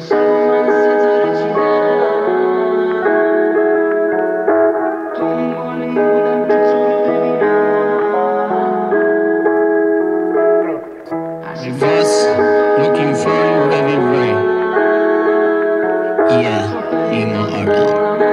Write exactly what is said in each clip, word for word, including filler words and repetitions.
Looking for you everywhere. Yeah, you my heart.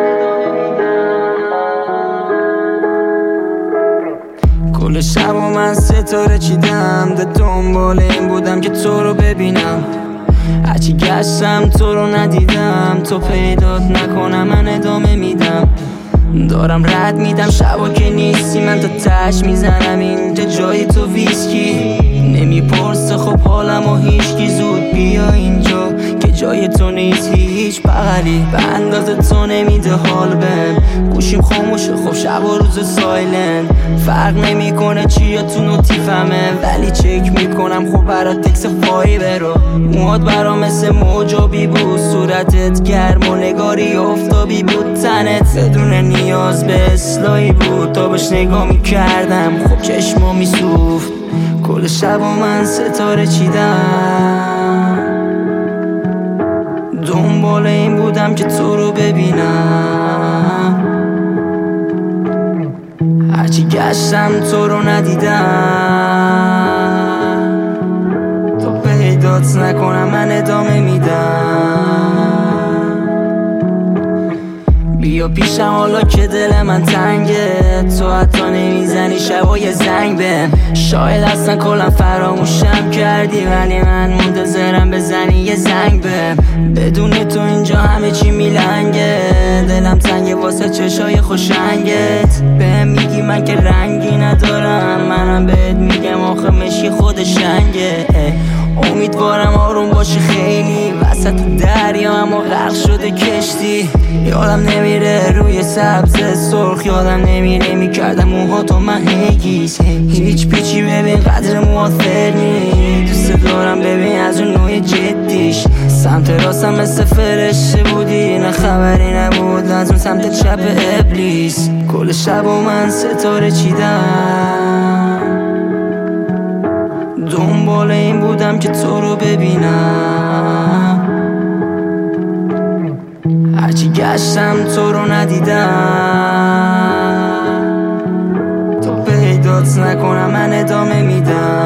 کل شب و من ستاره چیدم، ده دنبال این بودم که تو رو ببینم. هرچی گشتم تو رو ندیدم، تو پیدات نکنم من ادامه میدم. دارم رد میدم شبا که نیستی، من تا تش میزنم اینجا جای تو ویسکی. نمیپرسه خب حالم و هیچکی، زود بیا اینجا که جای تو نیست هیچ بغلی. به اندازه تو نمیده حال بهم، گوشیم خاموشه خب شب و روز سایلن. فرق نمیکنه چیا تو نوتیفمه، ولی چک میکنم خب برات تکس فایبر رو. موهات برام مثل موجابی بود، صورتت گرم و نگاری افتابی بود. تنت بدون نیاز به اصلاحی بود، تا بهش نگاه میکردم خب چشما میسوفت. کل شب و من ستاره چیدم، دنبال این بودم که تو رو ببینم. هرچی گشتم تو رو ندیدم، تو پیدات نکنم من ادامه میدم. بیا پیشم حالا که دل من تنگه، تو حتی نمیزنی شبا یه زنگ بهم. شاید اصلا کلا فراموشم کردی، ولی من منتظرم بزنی یه زنگ بهم. بدون تو اینجا همه چی میلنگه، دلم تنگه واسه چشای خوشنگت. بهم میگی من که رنگی ندارم، منم بهت میگم آخه مشکی خود شنگه. امیدوارم آروم باشی خیلی، وسط دریا اما غرق شده کشتی. یادم نمیره روی سبز سرخ، یادم نمیره میکردم موهاتو من هیگیز. هیچ پیچی ببین قدر موافر نی، دوست دارم ببین از اون نوع جدیش. سمت راستم مثل فرشته بودی، نه خبری نبود از اون سمت چپ ابلیس. کل شب و من ستاره چیدم، دنبال این بودم که تو رو ببینم. هرچی گشتم تو رو ندیدم، تو پیدات نکنم من ادامه میدم.